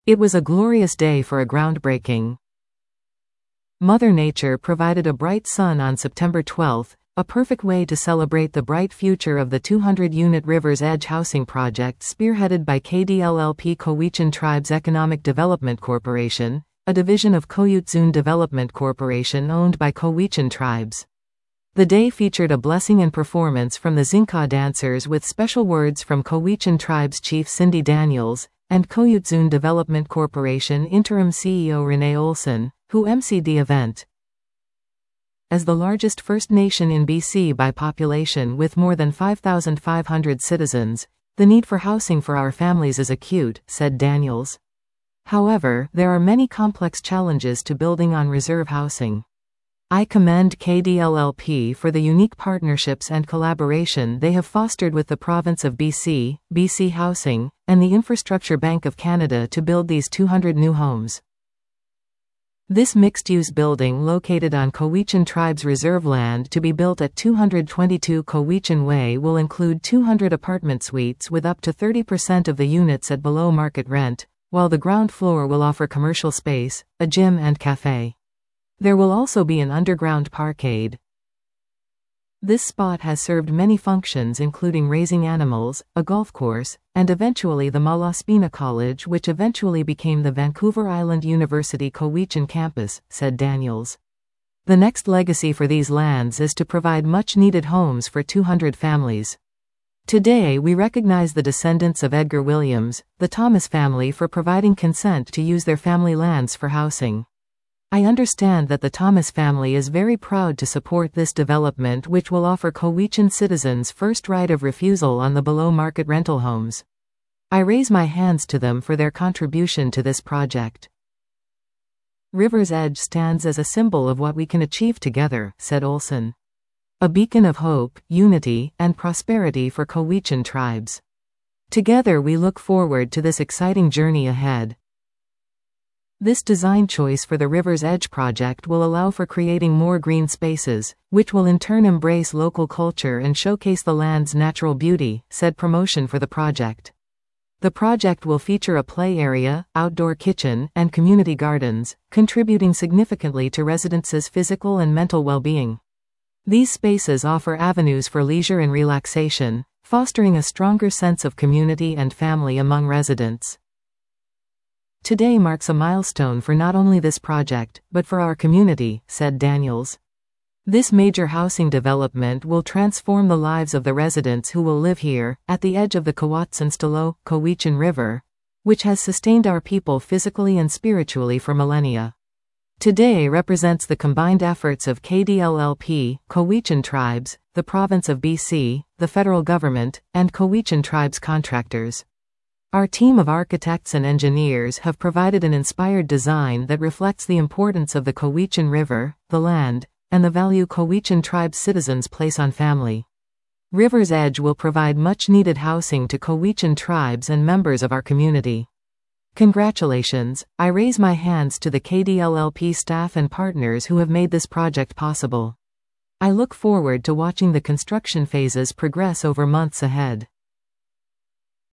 It was a glorious day for a groundbreaking. Mother Nature provided a bright sun on September 12, a perfect way to celebrate the bright future of the 200-unit River's Edge housing project spearheaded by KDLLP Cowichan Tribes Economic Development Corporation, a division of Koyutzun Development Corporation owned by Cowichan Tribes. The day featured a blessing and performance from the Zinca dancers with special words from Cowichan Tribes Chief Cindy Daniels, and Koyutzun Development Corporation Interim CEO Renee Olson, who emceed the event. As the largest First Nation in BC by population with more than 5,500 citizens, the need for housing for our families is acute, said Daniels. However, there are many complex challenges to building on reserve housing. I commend KDLLP for the unique partnerships and collaboration they have fostered with the province of BC, BC Housing, and the Infrastructure Bank of Canada to build these 200 new homes. This mixed-use building located on Cowichan Tribes reserve land to be built at 222 Cowichan Way will include 200 apartment suites with up to 30% of the units at below market rent, while the ground floor will offer commercial space, a gym and cafe. There will also be an underground parkade. This spot has served many functions including raising animals, a golf course, and eventually the Malaspina College, which eventually became the Vancouver Island University Cowichan campus, said Daniels. The next legacy for these lands is to provide much-needed homes for 200 families. Today we recognize the descendants of Edgar Williams, the Thomas family, for providing consent to use their family lands for housing. I understand that the Thomas family is very proud to support this development, which will offer Cowichan citizens first right of refusal on the below-market rental homes. I raise my hands to them for their contribution to this project. River's Edge stands as a symbol of what we can achieve together, said Olson. A beacon of hope, unity, and prosperity for Cowichan tribes. Together we look forward to this exciting journey ahead. This design choice for the River's Edge project will allow for creating more green spaces, which will in turn embrace local culture and showcase the land's natural beauty, said promotion for the project. The project will feature a play area, outdoor kitchen, and community gardens, contributing significantly to residents' physical and mental well-being. These spaces offer avenues for leisure and relaxation, fostering a stronger sense of community and family among residents. Today marks a milestone for not only this project, but for our community, said Daniels. This major housing development will transform the lives of the residents who will live here, at the edge of the Kawatsan-Stalo, Cowichan River, which has sustained our people physically and spiritually for millennia. Today represents the combined efforts of KDLLP, Cowichan Tribes, the province of BC, the federal government, and Cowichan Tribes contractors. Our team of architects and engineers have provided an inspired design that reflects the importance of the Cowichan River, the land, and the value Cowichan Tribes citizens place on family. River's Edge will provide much-needed housing to Cowichan Tribes and members of our community. Congratulations, I raise my hands to the KDLLP staff and partners who have made this project possible. I look forward to watching the construction phases progress over months ahead.